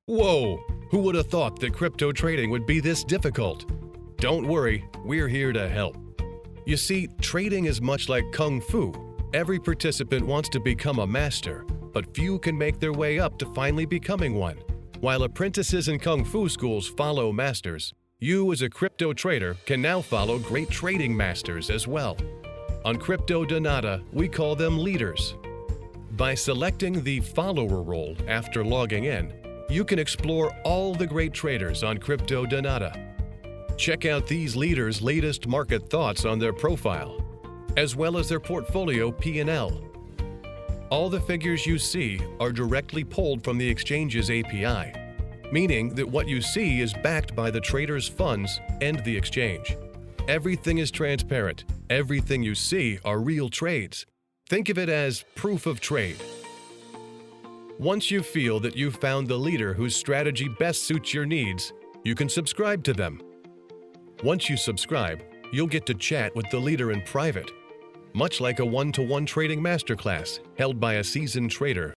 Whoa! Who would have thought that crypto trading would be this difficult? Don't worry, we're here to help. You see, trading is much like Kung Fu. Every participant wants to become a master, but few can make their way up to finally becoming one. While apprentices in Kung Fu schools follow masters, you as a crypto trader can now follow great trading masters as well. On Crypto Donata, we call them leaders. By selecting the follower role after logging in, you can explore all the great traders on Crypto Donata. Check out these leaders' latest market thoughts on their profile, as well as their portfolio P&L. All the figures you see are directly pulled from the exchange's API, meaning that what you see is backed by the trader's funds and the exchange. Everything is transparent. Everything you see are real trades. Think of it as proof of trade. Once you feel that you've found the leader whose strategy best suits your needs, you can subscribe to them. Once you subscribe, you'll get to chat with the leader in private, much like a one-to-one trading masterclass held by a seasoned trader